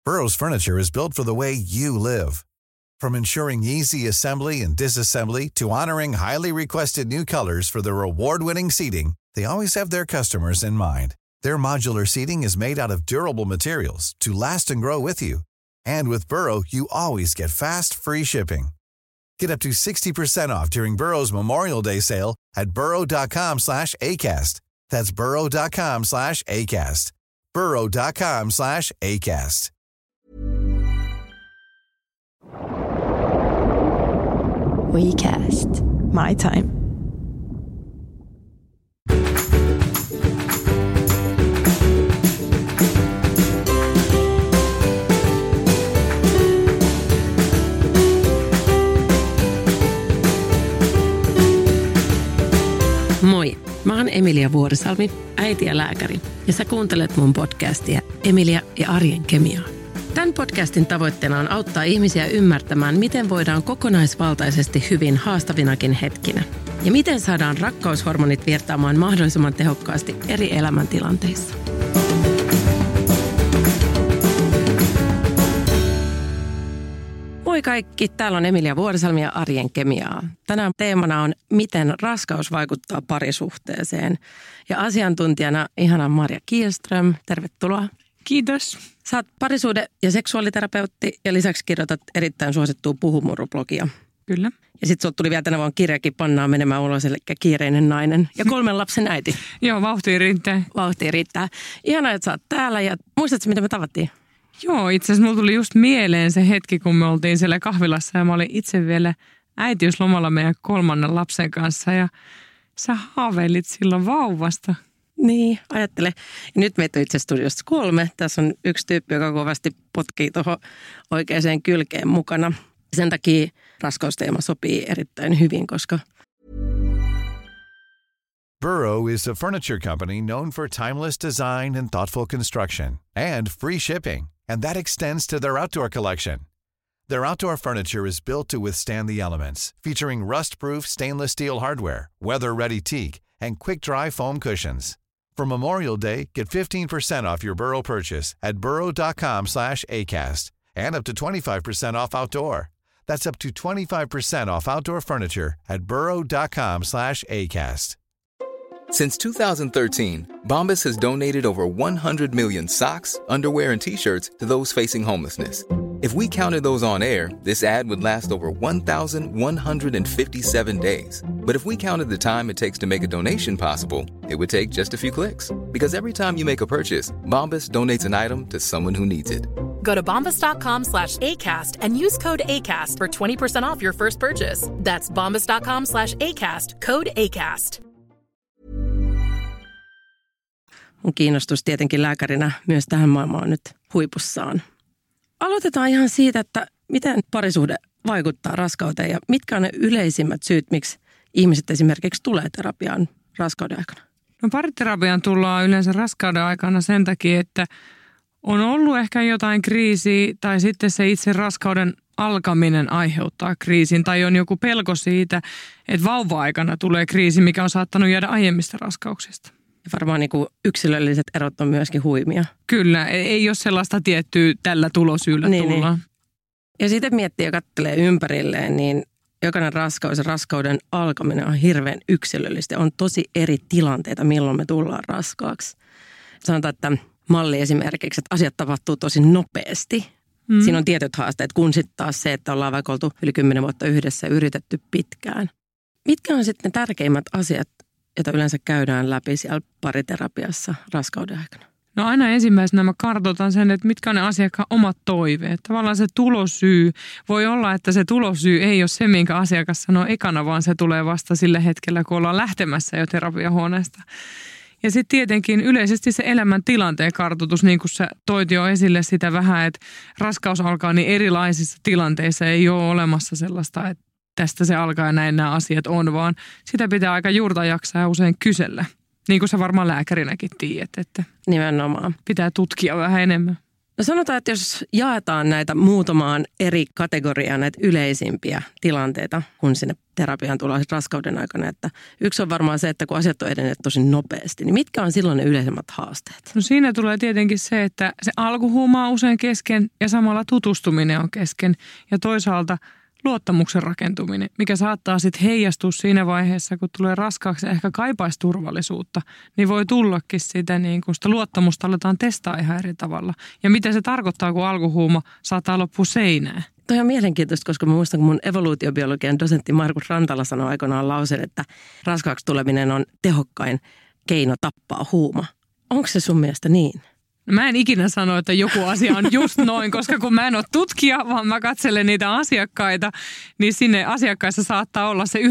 Burrow's furniture is built for the way you live. From ensuring easy assembly and disassembly to honoring highly requested new colors for their award-winning seating, they always have their customers in mind. Their modular seating is made out of durable materials to last and grow with you. And with Burrow, you always get fast, free shipping. Get up to 60% off during Burrow's Memorial Day sale at burrow.com/ACAST. That's burrow.com/ACAST. burrow.com/ACAST. WeCast. My time. Moi, mä oon Emilia Vuorisalmi, äiti ja lääkäri, ja sä kuuntelet mun podcastia Emilia ja arjen kemiaa. Tämän podcastin tavoitteena on auttaa ihmisiä ymmärtämään, miten voidaan kokonaisvaltaisesti hyvin haastavinakin hetkinä. Ja miten saadaan rakkaushormonit virtaamaan mahdollisimman tehokkaasti eri elämäntilanteissa. Moi kaikki, täällä on Emilia Vuorisalmi ja arjen kemiaa. Tänään teemana on, miten raskaus vaikuttaa parisuhteeseen. Ja asiantuntijana ihana Marja Kihlström, tervetuloa. Kiitos. Sä oot parisuhde- ja seksuaaliterapeutti ja lisäksi kirjoitat erittäin suosittua Puhumuru-blogia. Kyllä. Ja sit sulta tuli vielä tänä vuonna kirjakin Pannaan menemään ulos, eli Kiireinen nainen ja 3 lapsen äiti. Joo, vauhtia riittää. Vauhtia riittää. Ihanaa, että sä oot täällä ja muistatko, miten me tavattiin? Joo, itse asiassa mulla tuli just mieleen se hetki, kun me oltiin siellä kahvilassa ja mä olin itse vielä äitiyslomalla meidän 3. lapsen kanssa ja sä haaveilit silloin vauvasta. Niin, ajattele. Ja nyt meitä on itse studiossa 3. Tässä on yksi tyyppi, joka kovasti potkii tuohon oikeaan kylkeen mukana. Sen takia raskausteema sopii erittäin hyvin, koska Burrow is a furniture company known for timeless design and thoughtful construction and free shipping, and that extends to their outdoor collection. Their outdoor furniture is built to withstand the elements, featuring rust-proof stainless steel hardware, weather-ready teak, and quick-dry foam cushions. For Memorial Day, get 15% off your Burrow purchase at burrow.com/ACAST and up to 25% off outdoor. That's up to 25% off outdoor furniture at burrow.com/ACAST. Since 2013, Bombas has donated over 100 million socks, underwear, and T-shirts to those facing homelessness. If we counted those on air, this ad would last over 1,157 days. But if we counted the time it takes to make a donation possible, it would take just a few clicks. Because every time you make a purchase, Bombas donates an item to someone who needs it. Go to bombas.com/ACAST and use code ACAST for 20% off your first purchase. That's bombas.com/ACAST, code ACAST. mun kiinnostus tietenkin lääkärinä myös tähän maailmaan on nyt huipussaan. Aloitetaan ihan siitä, että miten parisuhde vaikuttaa raskauteen ja mitkä on ne yleisimmät syyt, miksi ihmiset esimerkiksi tulee terapiaan raskauden aikana? No pariterapiaan tullaan yleensä raskauden aikana sen takia, että on ollut ehkä jotain kriisiä tai sitten se itse raskauden alkaminen aiheuttaa kriisin tai on joku pelko siitä, että vauva-aikana tulee kriisi, mikä on saattanut jäädä aiemmista raskauksista. Ja varmaan niin kuin yksilölliset erot on myöskin huimia. Kyllä, ei ole sellaista tiettyä tällä tulosyyllä tullaan. Niin. Ja sitten miettii ja katselee ympärilleen, niin jokainen raskaus ja raskauden alkaminen on hirveän yksilöllistä. On tosi eri tilanteita, milloin me tullaan raskaaksi. Sanotaan, että malli esimerkiksi, että asiat tapahtuu tosi nopeasti. Siinä on tietyt haasteet, kun sitten taas se, että ollaan vaikka oltu yli 10 vuotta yhdessä ja yritetty pitkään. Mitkä on sitten ne tärkeimmät asiat, joita yleensä käydään läpi siellä pariterapiassa raskauden aikana? No aina ensimmäisenä mä kartoitan sen, että mitkä on ne asiakkaan omat toiveet. Tavallaan se tulosyy. Voi olla, että se tulosyy ei ole se, minkä asiakas sanoo ekana, vaan se tulee vasta sillä hetkellä, kun ollaan lähtemässä jo terapiahuoneesta. Ja sitten tietenkin yleisesti se elämäntilanteen kartoitus, niin kuin sä toit jo esille sitä vähän, että raskaus alkaa niin erilaisissa tilanteissa. Ei ole olemassa sellaista, että tästä se alkaa ja näin nämä asiat on, vaan sitä pitää aika juurta jaksaa ja usein kysellä. Niin kuin sä varmaan lääkärinäkin tiedät, että nimenomaan pitää tutkia vähän enemmän. No sanotaan, että jos jaetaan näitä muutamaan eri kategoriaan, näitä yleisimpiä tilanteita, kun sinne terapiaan tullaan raskauden aikana, että yksi on varmaan se, että kun asiat on edenneet tosi nopeasti, niin mitkä on silloin ne yleisemmät haasteet? No siinä tulee tietenkin se, että se alkuhuuma on usein kesken ja samalla tutustuminen on kesken ja toisaalta luottamuksen rakentuminen, mikä saattaa sitten heijastua siinä vaiheessa, kun tulee raskaaksi ja ehkä kaipaisi turvallisuutta, niin voi tullakin sitä, niin kun sitä luottamusta aletaan testaa ihan eri tavalla. Ja mitä se tarkoittaa, kun alkuhuuma saattaa loppua seinään? Toi on mielenkiintoista, koska mä muistan, kun mun evoluutiobiologian dosentti Markus Rantala sanoi aikanaan lauseen, että raskaaksi tuleminen on tehokkain keino tappaa huuma. Onko se sun mielestä niin? No mä en ikinä sano, että joku asia on just noin, koska kun mä en ole tutkija, vaan mä katselen niitä asiakkaita, niin sinne asiakkaissa saattaa olla se 1%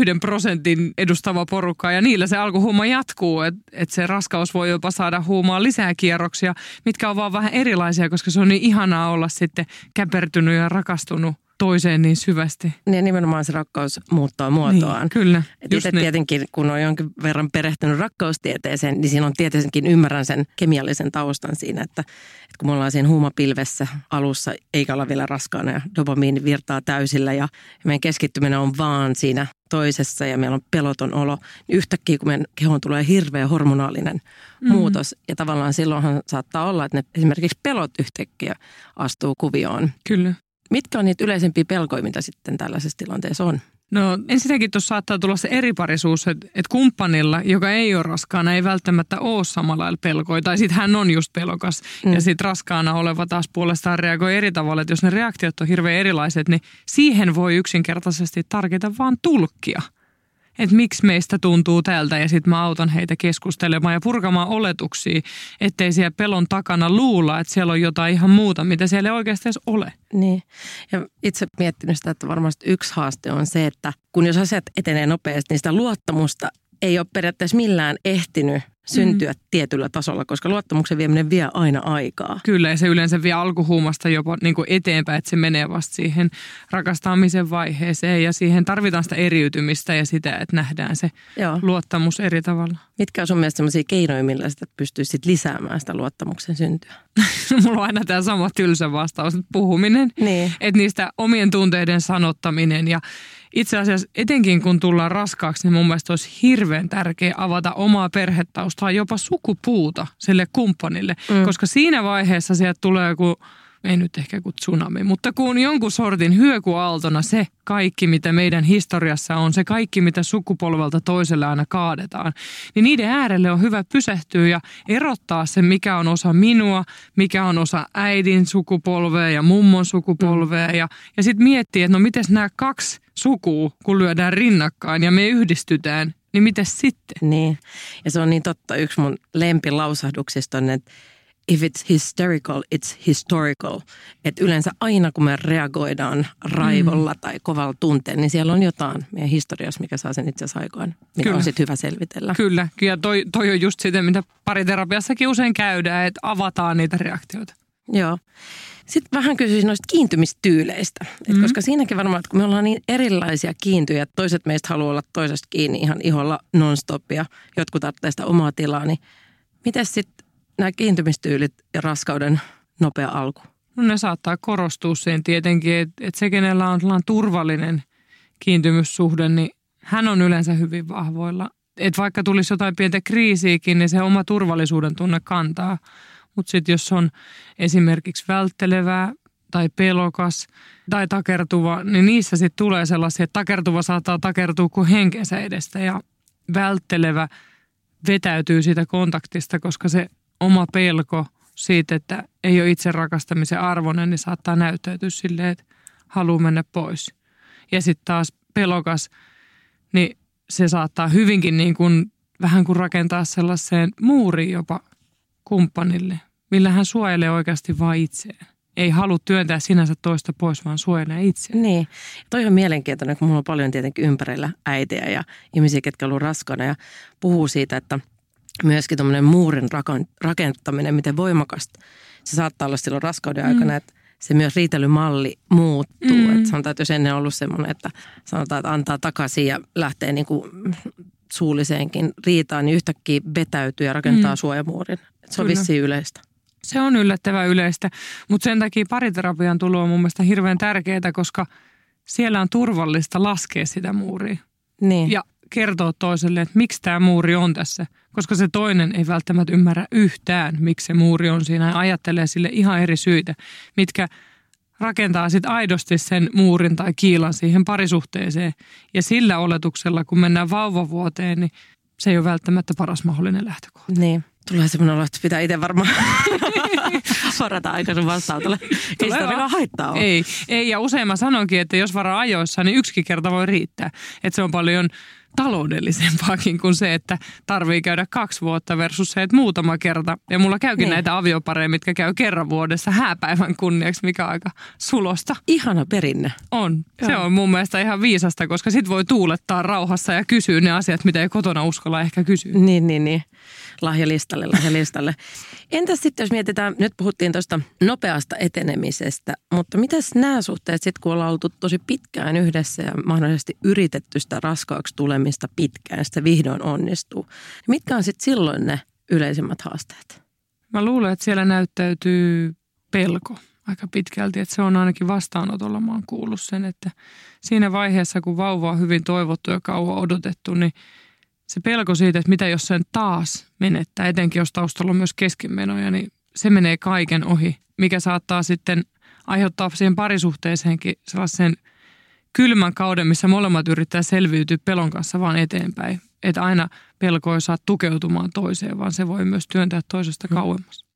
edustava porukka ja niillä se alkuhuuma jatkuu, että se raskaus voi jopa saada huumaan lisää kierroksia, mitkä on vaan vähän erilaisia, koska se on niin ihanaa olla sitten käpertynyt ja rakastunut toiseen niin syvästi. Ja nimenomaan se rakkaus muuttaa muotoaan. Niin, kyllä. Itse tietenkin, kun on jonkin verran perehtynyt rakkaustieteeseen, niin siinä on tietenkin ymmärrän sen kemiallisen taustan siinä, että kun me ollaan siinä huumapilvessä alussa, eikä olla vielä raskaana ja dopamiini virtaa täysillä ja meidän keskittyminen on vaan siinä toisessa ja meillä on peloton olo, niin yhtäkkiä kun meidän kehoon tulee hirveä hormonaalinen muutos ja tavallaan silloinhan saattaa olla, että ne esimerkiksi pelot yhtäkkiä astuu kuvioon. Kyllä. Mitkä on niitä yleisempiä pelkoja, mitä sitten tällaisessa tilanteessa on? No ensinnäkin tuossa saattaa tulla se eriparisuus, että kumppanilla, joka ei ole raskaana, ei välttämättä ole samalla lailla pelkoja. Tai sitten hän on just pelokas ja sitten raskaana oleva taas puolestaan reagoi eri tavalla. Että jos ne reaktiot on hirveän erilaiset, niin siihen voi yksinkertaisesti tarkita vaan tulkkia. Että miksi meistä tuntuu tältä ja sitten mä autan heitä keskustelemaan ja purkamaan oletuksia, ettei siellä pelon takana luulla, että siellä on jotain ihan muuta, mitä siellä ei oikeasti edes ole. Niin. Ja itse miettinyt sitä, että varmasti yksi haaste on se, että kun jos asiat etenee nopeasti, niin sitä luottamusta ei ole periaatteessa millään ehtinyt syntyä tietyllä tasolla, koska luottamuksen vieminen vie aina aikaa. Kyllä, ja se yleensä vie alkuhuumasta jopa niin kuin eteenpäin, että se menee vasta siihen rakastamisen vaiheeseen ja siihen tarvitaan sitä eriytymistä ja sitä, että nähdään se luottamus eri tavalla. Mitkä on sun mielestä sellaisia keinoja, millä sitä pystyisi sit lisäämään sitä luottamuksen syntyä? Mulla on aina tämä sama tylsä vastaus, että puhuminen, että niistä omien tunteiden sanottaminen ja itse asiassa etenkin kun tullaan raskaaksi, niin mun mielestä olisi hirveän tärkeää avata omaa perhetaustaa, jopa sukupuuta sille kumppanille. Koska siinä vaiheessa sieltä tulee joku, ei nyt ehkä kuin tsunami, mutta kun jonkun sortin hyökyaaltona se kaikki, mitä meidän historiassa on, se kaikki, mitä sukupolvelta toiselle aina kaadetaan, niin niiden äärelle on hyvä pysähtyä ja erottaa se, mikä on osa minua, mikä on osa äidin sukupolvea ja mummon sukupolvea ja sitten miettiä, että no miten nämä kaksi sukua, kun lyödään rinnakkain ja me yhdistytään, niin mites sitten? Niin, ja se on niin totta. Yksi mun lempilausahduksista on, että if it's hysterical, it's historical. Että yleensä aina kun me reagoidaan raivolla tai kovalla tunteen, niin siellä on jotain meidän historiassa, mikä saa sen itse asiassa aikaan, mikä on sitten hyvä selvitellä. Kyllä, ja toi on just sitä, mitä pariterapiassakin usein käydään, että avataan niitä reaktioita. Joo. Sitten vähän kysyisin noista kiintymistyyleistä, koska siinäkin varmaan, että kun me ollaan niin erilaisia kiintyjä, toiset meistä haluaa olla toisesta kiinni ihan iholla non-stop ja jotkut tarvitsee sitä omaa tilaa, niin miten sitten nämä kiintymistyylit ja raskauden nopea alku? No ne saattaa korostua siihen tietenkin, että se kenellä on turvallinen kiintymyssuhde, niin hän on yleensä hyvin vahvoilla. Että vaikka tulisi jotain pientä kriisiäkin, niin se oma turvallisuuden tunne kantaa. Mutta sitten jos on esimerkiksi välttelevää tai pelokas tai takertuva, niin niissä sitten tulee sellaisia, että takertuva saattaa takertua kuin henkensä edestä ja välttelevä vetäytyy siitä kontaktista, koska se oma pelko siitä, että ei ole itse rakastamisen arvoinen, niin saattaa näyttäytyä silleen, että haluaa mennä pois. Ja sitten taas pelokas, niin se saattaa hyvinkin niin kuin, vähän kuin rakentaa sellaiseen muuriin jopa kumppanille, millä hän suojelee oikeasti vain itseään. Ei halua työntää sinänsä toista pois, vaan suojelee itseään. Niin. Toi on mielenkiintoinen, kun mulla on paljon tietenkin ympärillä äitejä ja ihmisiä, ketkä ovat raskaana ja puhuu siitä, että myöskin tuommoinen muurin rakentaminen, miten voimakasta se saattaa olla silloin raskauden aikana, että se myös riitelymalli muuttuu. Että sanotaan, että jos ennen on ollut semmoinen, että sanotaan, että antaa takaisin ja lähtee niin kuin suulliseenkin riitaan, niin yhtäkkiä vetäytyy ja rakentaa suojamuurin. Se on vissiin yleistä. Se on yllättävän yleistä, mutta sen takia pariterapian tulo on mun mielestä hirveän tärkeää, koska siellä on turvallista laskea sitä muuria. Niin. Ja kertoa toiselle, että miksi tämä muuri on tässä, koska se toinen ei välttämättä ymmärrä yhtään, miksi se muuri on siinä ja ajattelee sille ihan eri syitä, mitkä rakentaa sitten aidosti sen muurin tai kiilan siihen parisuhteeseen. Ja sillä oletuksella, kun mennään vauvavuoteen, niin se ei ole välttämättä paras mahdollinen lähtökohta. Niin. Tulee semmoinen olo, että pitää itse varmaan varata aika sun vastaanotolle. Ei sitä ainakaan haittaa ole. Ei, ja usein mä sanonkin, että jos varaa ajoissa, niin yksikin kerta voi riittää. Että se on paljon taloudellisempaakin kuin se, että tarvii käydä 2 vuotta versus se, että muutama kerta. Ja mulla käykin näitä aviopareja, mitkä käy kerran vuodessa hääpäivän kunniaksi, mikä on aika sulosta. Ihana perinne. On. Joo. Se on mun mielestä ihan viisasta, koska sit voi tuulettaa rauhassa ja kysyä ne asiat, mitä ei kotona uskalla ehkä kysyä. Niin. Lahjalistalle. Entäs sitten, jos mietitään, nyt puhuttiin tuosta nopeasta etenemisestä, mutta mitäs nämä suhteet sitten, kun ollaan oltu tosi pitkään yhdessä ja mahdollisesti yritetty sitä raskaaksi tulemista pitkään, sitä vihdoin onnistuu. Mitkä on sitten silloin ne yleisimmät haasteet? Mä luulen, että siellä näyttäytyy pelko aika pitkälti, että se on ainakin vastaanotolla. Mä oon kuullut sen, että siinä vaiheessa, kun vauva on hyvin toivottu ja kauan odotettu, niin se pelko siitä, että mitä jos sen taas menettää, etenkin jos taustalla on myös keskenmenoja, niin se menee kaiken ohi, mikä saattaa sitten aiheuttaa siihen parisuhteeseenkin sellaisen kylmän kauden, missä molemmat yrittää selviytyä pelon kanssa vaan eteenpäin. Että aina pelko ei saa tukeutumaan toiseen, vaan se voi myös työntää toisesta kauemmas.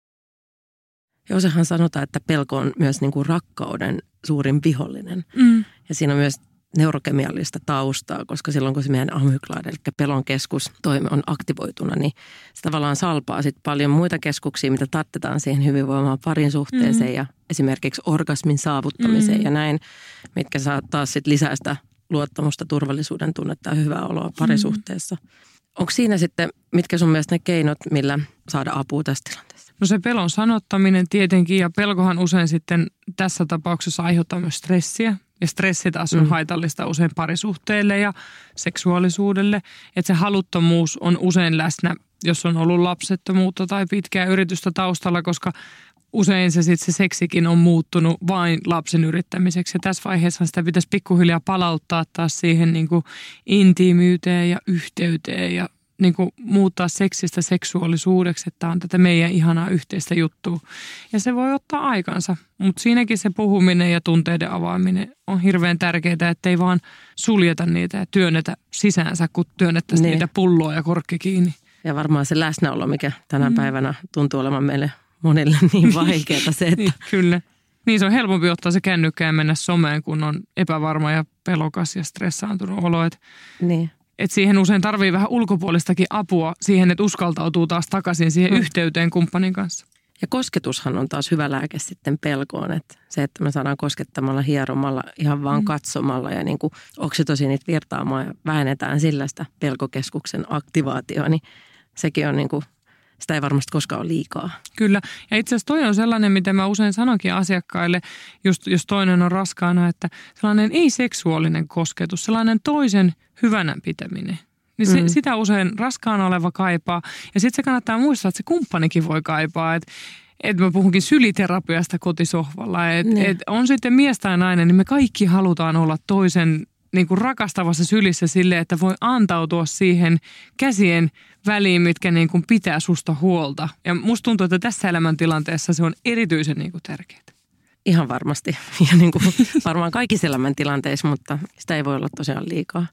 Ja useinhan sanotaan, että pelko on myös niin kuin rakkauden suurin vihollinen. Ja siinä on myös neurokemiallista taustaa, koska silloin kun se meidän amygdala, eli pelon keskustoimi on aktivoituna, niin se tavallaan salpaa sitten paljon muita keskuksia, mitä tarvitaan siihen hyvinvoimaan parin suhteeseen ja esimerkiksi orgasmin saavuttamiseen ja näin, mitkä saa taas sitten lisää sitä luottamusta, turvallisuuden tunnetta ja hyvää oloa parisuhteessa. Onko siinä sitten, mitkä sun mielestä ne keinot, millä saada apua tästä tilanteesta? No se pelon sanottaminen tietenkin, ja pelkohan usein sitten tässä tapauksessa aiheuttaa myös stressiä. Ja stressi taas on haitallista usein parisuhteelle ja seksuaalisuudelle. Että se haluttomuus on usein läsnä, jos on ollut lapsettomuutta tai pitkää yritystä taustalla, koska usein se seksikin on muuttunut vain lapsen yrittämiseksi. Ja tässä vaiheessa sitä pitäisi pikkuhiljaa palauttaa taas siihen niin kuin intiimiyteen ja yhteyteen ja niin kuin muuttaa seksistä seksuaalisuudeksi, että on tätä meidän ihanaa yhteistä juttua. Ja se voi ottaa aikansa, mutta siinäkin se puhuminen ja tunteiden avaaminen on hirveän tärkeää, ettei vaan suljeta niitä ja työnnetä sisäänsä, kun työnnettäisiin niitä pulloa ja korkki kiinni. Ja varmaan se läsnäolo, mikä tänä päivänä tuntuu olevan meille monille niin vaikeaa se, että... Niin, kyllä. Niin se on helpompi ottaa se kännykkä ja mennä someen, kun on epävarma ja pelokas ja stressaantunut olo. Niin. Että siihen usein tarvii vähän ulkopuolistakin apua siihen, että uskaltautuu taas takaisin siihen yhteyteen kumppanin kanssa. Ja kosketushan on taas hyvä lääke sitten pelkoon. Että se, että me saadaan koskettamalla, hieromalla, ihan vaan katsomalla ja niin kuin oksitosiinit virtaamaan ja vähennetään sillä sitä pelkokeskuksen aktivaatioa, niin sekin on niin kuin, sitä ei varmasti koskaan ole liikaa. Kyllä. Ja itse asiassa toi on sellainen, mitä mä usein sanonkin asiakkaille, just jos toinen on raskaana, että sellainen ei-seksuaalinen kosketus, sellainen toisen hyvänä pitäminen. Niin sitä usein raskaana oleva kaipaa. Ja sitten se kannattaa muistaa, että se kumppanikin voi kaipaa. Että mä puhunkin syliterapiasta kotisohvalla. Että on sitten mies tai nainen, niin me kaikki halutaan olla toisen niin kuin rakastavassa sylissä silleen, että voi antautua siihen käsien väliin, mitkä niin kuin pitää susta huolta. Ja musta tuntuu, että tässä elämäntilanteessa se on erityisen niin kuin tärkeää. Ihan varmasti. Ja niin kuin varmaan kaikissa elämäntilanteissa, mutta sitä ei voi olla tosiaan liikaa.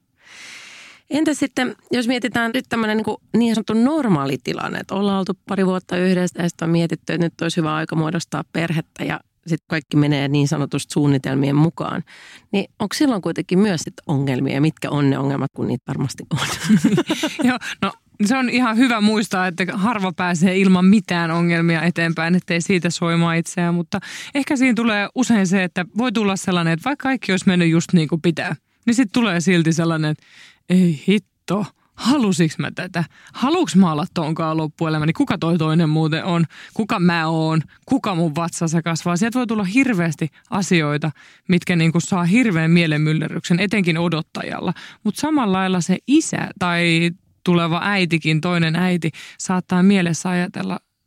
Entä sitten, jos mietitään nyt tämmöinen niin sanottu normaali tilanne, että ollaan oltu pari vuotta yhdessä ja sitten on mietitty, että nyt olisi hyvä aika muodostaa perhettä ja sitten kaikki menee niin sanotusti suunnitelmien mukaan. Niin onko silloin kuitenkin myös ongelmia ja mitkä on ne ongelmat, kun niitä varmasti on? Joo, no se on ihan hyvä muistaa, että harva pääsee ilman mitään ongelmia eteenpäin, ettei siitä soimaa itseään. Mutta ehkä siinä tulee usein se, että voi tulla sellainen, että vaikka kaikki olisi mennyt just niin kuin pitää, niin sitten tulee silti sellainen, että ei hitto, halusiks mä tätä? Haluuks mä olla tonkaan loppuelämäni? Kuka toi toinen muuten on? Kuka mä oon? Kuka mun vatsassa kasvaa? Sieltä voi tulla hirveästi asioita, mitkä niinku saa hirveän mielenmyllerryksen, etenkin odottajalla. Mutta samalla lailla se isä tai tuleva äitikin, toinen äiti, saattaa mielessä ajatella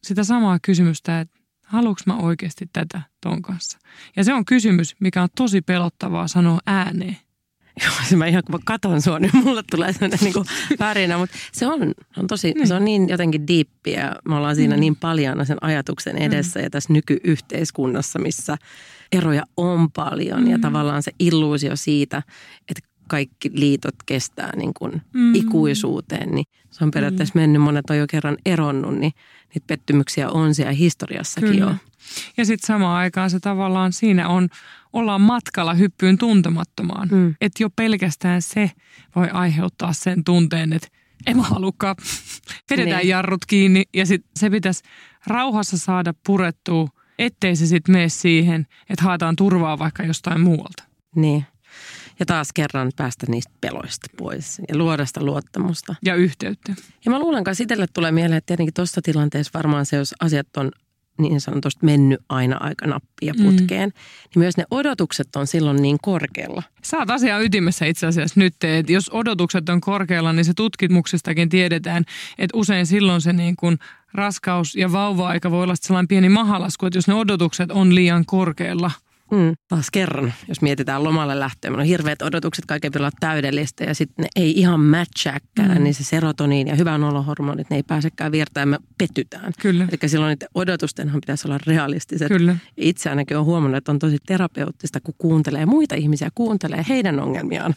sitä samaa kysymystä, että haluanko mä oikeasti tätä ton kanssa. Ja se on kysymys, mikä on tosi pelottavaa sanoa ääneen. Joo, mä ihan kun mä katon sua, niin mulle tulee sellainen niin kuin värinä, mutta se on tosi, se on niin jotenkin diippiä. Me ollaan siinä niin paljana sen ajatuksen edessä ja tässä nykyyhteiskunnassa, missä eroja on paljon ja tavallaan se illuusio siitä, että kaikki liitot kestää niin kuin ikuisuuteen, niin se on periaatteessa mennyt, monet on jo kerran eronnut, niin niitä pettymyksiä on siellä historiassakin jo. Ja sitten samaan aikaan se tavallaan siinä ollaan matkalla hyppyyn tuntemattomaan. Että jo pelkästään se voi aiheuttaa sen tunteen, että en mä halukaan. Vedetään jarrut kiinni ja sitten se pitäisi rauhassa saada purettua, ettei se sitten mene siihen, että haetaan turvaa vaikka jostain muualta. Niin. Ja taas kerran päästä niistä peloista pois ja luoda sitä luottamusta. Ja yhteyttä. Ja mä luulen kanssa itselle tulee mieleen, että tietenkin tuossa tilanteessa varmaan se, jos asiat on niin sanotusti mennyt aina aika nappia putkeen, niin myös ne odotukset on silloin niin korkealla. Sä oot asian ytimessä itse asiassa nyt, että jos odotukset on korkealla, niin se tutkimuksistakin tiedetään, että usein silloin se niin kuin raskaus- ja vauva-aika voi olla sellainen pieni mahalasku, että jos ne odotukset on liian korkealla. Taas kerran, jos mietitään lomalle lähtöä, meillä on hirveät odotukset, kaiken pitää olla täydellistä ja sitten ne ei ihan matchäkään, niin se serotoniin ja hyvän olohormonit, ne ei pääsekään virtaan ja me petytään. Kyllä. Eli silloin niiden odotustenhan pitäisi olla realistiset. Kyllä. Itse ainakin olen huomannut, että on tosi terapeuttista, kun kuuntelee muita ihmisiä, kuuntelee heidän ongelmiaan.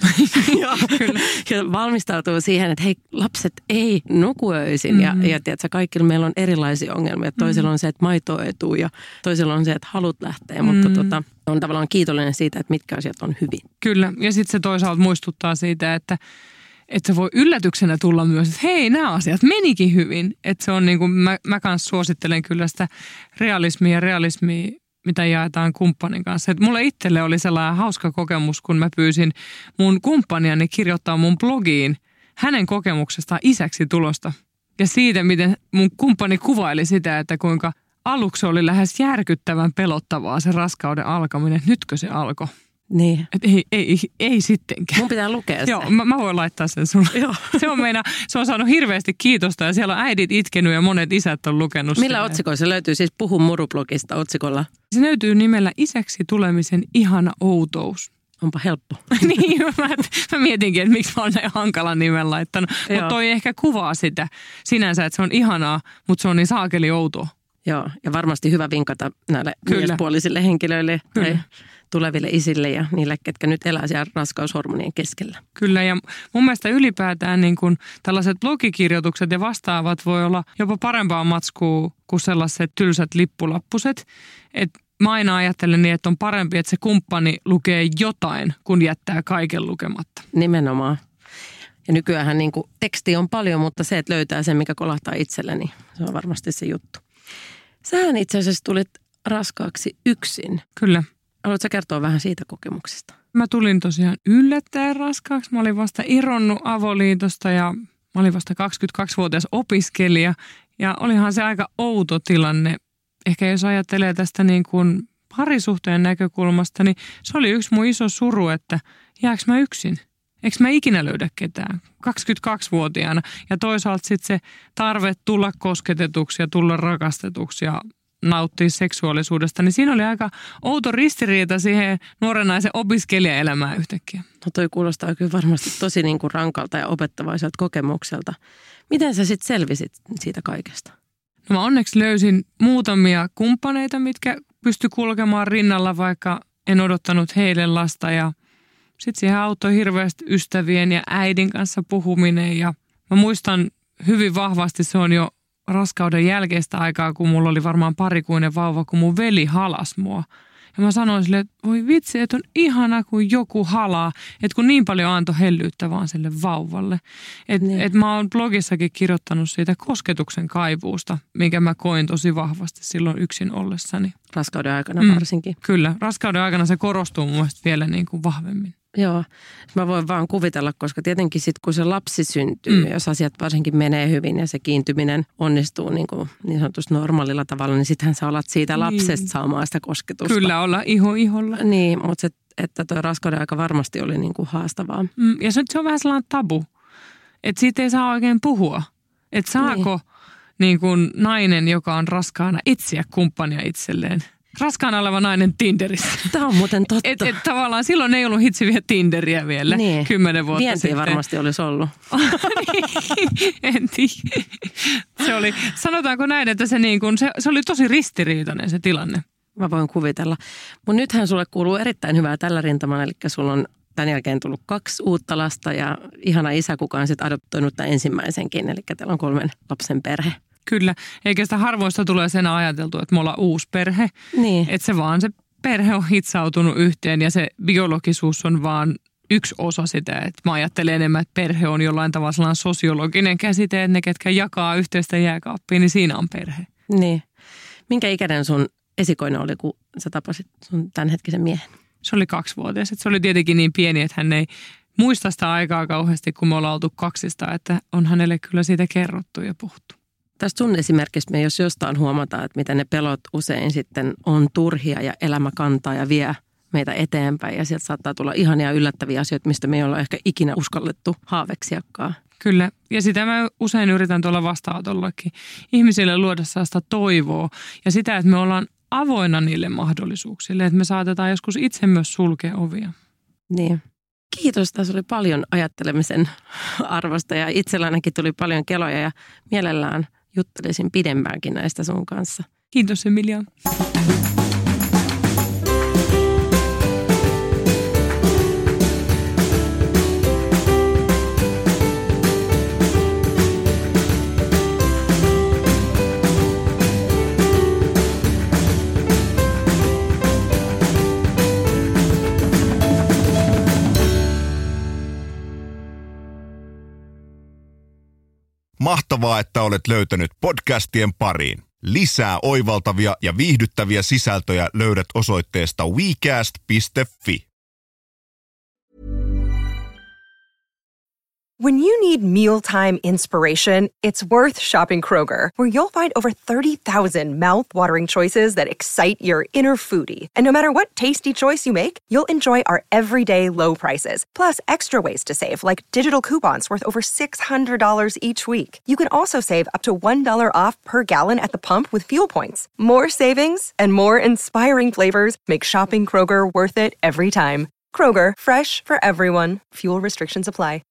ja valmistautuu siihen, että hei, lapset ei nuku öisin ja tiedätkö, kaikilla meillä on erilaisia ongelmia. Toisella on se, että maito ei tule ja toisella on se, että halut lähtee, mutta on tavallaan kiitollinen siitä, että mitkä asiat on hyvin. Kyllä, ja sitten se toisaalta muistuttaa siitä, että se voi yllätyksenä tulla myös, että hei, nämä asiat menikin hyvin. Että se on niin kuin, mä kanssa suosittelen kyllä sitä realismia, mitä jaetaan kumppanin kanssa. Et mulle itselle oli sellainen hauska kokemus, kun mä pyysin mun kumppaniani kirjoittaa mun blogiin hänen kokemuksestaan isäksi tulosta. Ja siitä, miten mun kumppani kuvaili sitä, että kuinka aluksi oli lähes järkyttävän pelottavaa se raskauden alkaminen. Nytkö se alkoi? Niin. Et ei sittenkään. Mun pitää lukea se. Joo, mä voin laittaa sen sulle. Joo. Se on saanut hirveästi kiitosta ja siellä on äidit itkenyt ja monet isät on lukenut. Millä otsikolla se löytyy? Siis Puhu Muru-blogista otsikolla. Se löytyy nimellä Isäksi tulemisen ihana outous. Onpa helppo. Niin, mä mietinkin, että miksi mä oon näin hankalan nimen laittanut. Mutta toi ehkä kuvaa sitä sinänsä, että se on ihanaa, mutta se on niin saakeli outoa. Joo, ja varmasti hyvä vinkata näille miespuolisille henkilöille tai tuleville isille ja niille, ketkä nyt elää siellä raskaushormonien keskellä. Kyllä, ja mun mielestä ylipäätään niin kun tällaiset blogikirjoitukset ja vastaavat voi olla jopa parempaa matskua kuin sellaiset tylsät lippulappuset. Että mä aina ajattelen niin, että on parempi, että se kumppani lukee jotain, kun jättää kaiken lukematta. Nimenomaan. Ja nykyäänhän niin kuin teksti on paljon, mutta se, että löytää sen, mikä kolahtaa itselle, niin se on varmasti se juttu. Sähän itse asiassa tulit raskaaksi yksin. Kyllä. Haluatko kertoa vähän siitä kokemuksesta? Mä tulin tosiaan yllättäen raskaaksi. Mä olin vasta irronnut avoliitosta ja mä olin vasta 22-vuotias opiskelija. Ja olihan se aika outo tilanne. Ehkä jos ajattelee tästä niin kuin parisuhteen näkökulmasta, niin se oli yksi mun iso suru, että jääkö mä yksin? Eikö mä ikinä löydä ketään 22-vuotiaana? Ja toisaalta sitten se tarve tulla kosketetuksi ja tulla rakastetuksi ja nauttia seksuaalisuudesta, niin siinä oli aika outo ristiriita siihen nuoren naisen opiskelijaelämään yhtäkkiä. No toi kuulostaa kyllä varmasti tosi niin kuin rankalta ja opettavaiselta kokemukselta. Miten sä sitten selvisit siitä kaikesta? No mä onneksi löysin muutamia kumppaneita, mitkä pysty kulkemaan rinnalla, vaikka en odottanut heille lasta ja sitten siihen auttoi hirveästi ystävien ja äidin kanssa puhuminen ja mä muistan hyvin vahvasti, se on jo raskauden jälkeistä aikaa, kun mulla oli varmaan parikuinen vauva, kun mun veli halas mua. Ja mä sanoin sille, että voi vitsi, että on ihana, kun joku halaa, että kun niin paljon antoi hellyyttä vaan sille vauvalle. Että mä oon blogissakin kirjoittanut siitä kosketuksen kaivuusta, minkä mä koin tosi vahvasti silloin yksin ollessani. Raskauden aikana varsinkin. Kyllä, raskauden aikana se korostuu mun mielestä vielä niin kuin vahvemmin. Joo, mä voin vaan kuvitella, koska tietenkin sitten kun se lapsi syntyy, jos asiat varsinkin menee hyvin ja se kiintyminen onnistuu niin sanotusti normaalilla tavalla, niin sittenhän sä alat siitä lapsesta saamaan sitä kosketusta. Kyllä, olla iholla. Niin, mutta että tuo raskauden aika varmasti oli niin kuin haastavaa. Ja se on vähän sellainen tabu, että siitä ei saa oikein puhua. Että saako niin kuin nainen, joka on raskaana, etsiä kumppania itselleen. Raskaana oleva nainen Tinderissä. Tämä on muuten totta. Et tavallaan silloin ei ollut hitsiviä Tinderiä vielä 10 vuotta Vientiin sitten. varmasti olisi ollut. En tiedä. Se oli, sanotaanko näin, että se oli tosi ristiriitainen se tilanne. Mä voin kuvitella. Mutta nythän sulle kuuluu erittäin hyvää tällä rintamalla, eli sulla on tämän jälkeen tullut 2 uutta lasta ja ihana isä, kuka on sitten adoptoinut tämän ensimmäisenkin, eli teillä on 3 lapsen perhe. Kyllä, eikä sitä harvoista tule sen ajateltu, että me ollaan uusi perhe. Niin. Että se perhe on hitsautunut yhteen ja se biologisuus on vaan yksi osa sitä. Että mä ajattelen enemmän, että perhe on jollain tavalla sellainen sosiologinen käsite, että ne, ketkä jakaa yhteistä jääkaappia, niin siinä on perhe. Niin. Minkä ikäinen sun esikoinen oli, kun sä tapasit sun tämänhetkisen miehen? Se oli 2-vuotias. Se oli tietenkin niin pieni, että hän ei muista sitä aikaa kauheasti, kun me ollaan oltu 2, että on hänelle kyllä siitä kerrottu ja puhuttu. Tästä sun esimerkistä me jos jostain huomataan, että miten ne pelot usein sitten on turhia ja elämä kantaa ja vie meitä eteenpäin. Ja sieltä saattaa tulla ihania yllättäviä asioita, mistä me ei olla ehkä ikinä uskallettu haaveksiakaan. Kyllä, ja sitä mä usein yritän tuolla vastaanotollakin ihmisille luoda sellaista toivoa ja sitä, että me ollaan avoinna niille mahdollisuuksille, että me saatetaan joskus itse myös sulkea ovia. Niin. Kiitos, tässä oli paljon ajattelemisen arvosta ja itselläänkin tuli paljon keloja ja mielellään juttelisin pidempäänkin näistä sun kanssa. Kiitos Emilia. Mahtavaa, että olet löytänyt podcastien pariin. Lisää oivaltavia ja viihdyttäviä sisältöjä löydät osoitteesta wecast.fi. When you need mealtime inspiration, it's worth shopping Kroger, where you'll find over 30,000 mouth-watering choices that excite your inner foodie. And no matter what tasty choice you make, you'll enjoy our everyday low prices, plus extra ways to save, like digital coupons worth over $600 each week. You can also save up to $1 off per gallon at the pump with fuel points. More savings and more inspiring flavors make shopping Kroger worth it every time. Kroger, fresh for everyone. Fuel restrictions apply.